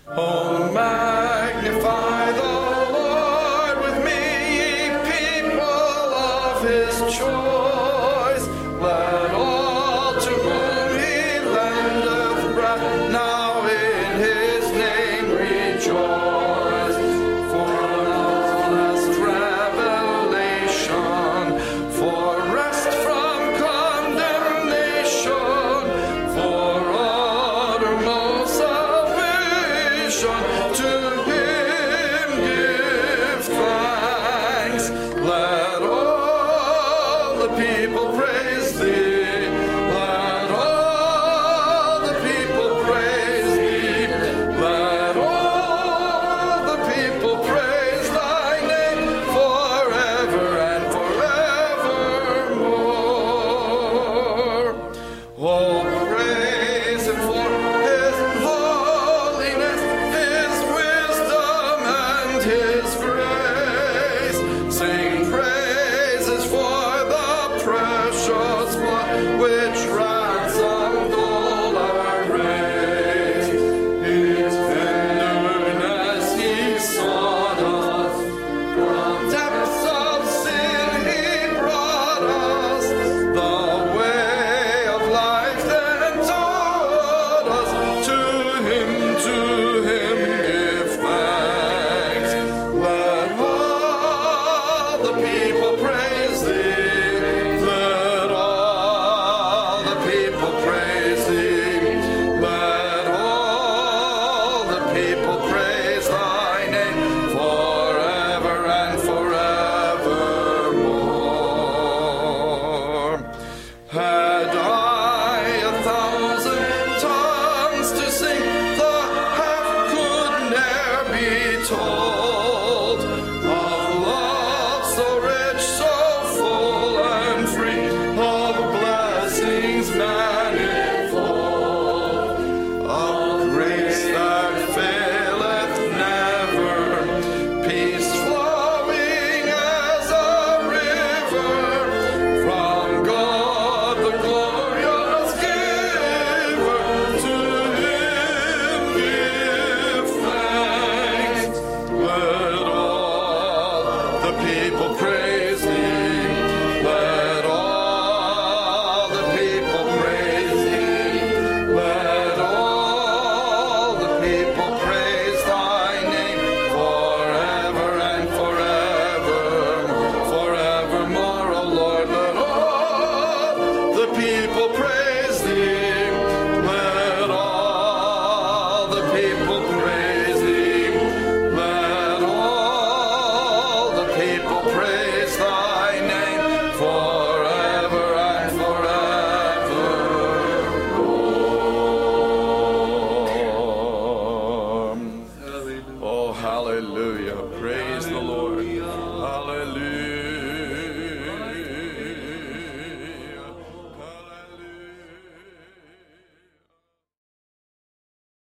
Oh, magnify the Lord with me, ye people of his choice. Let all to whom he lendeth breath now in his name rejoice. For last revelation, for rest from condemnation, for uttermost salvation, to him give thanks. Let all the people praise thee. Let all the people praise thee. Let all the people praise thy name forever and forevermore. Oh, praise him for his holiness, his wisdom, and his grace. Sing praises for the precious blood which ransomed all our race. His tenderness he sought us, from depths of sin he brought us. The way of life then taught us. To him give thanks. Let all the people praise thee. Let all the people praise thee. Let all the people praise thy name forever and forevermore. Had I 1,000 tongues to sing, the half could ne'er be told. Of love so rich, so full and free, of blessings manifold, of grace that faileth never, peace flowing as a river, from God the glorious giver. To him give thanks. Let all the people praise thee. Let all the people praise thee. Let all the people praise thy name forever and forevermore, O Lord. Let all the people praise thee. Let all the people praise thee. Let all the people praise thy name forever and forevermore. Oh, hallelujah. Praise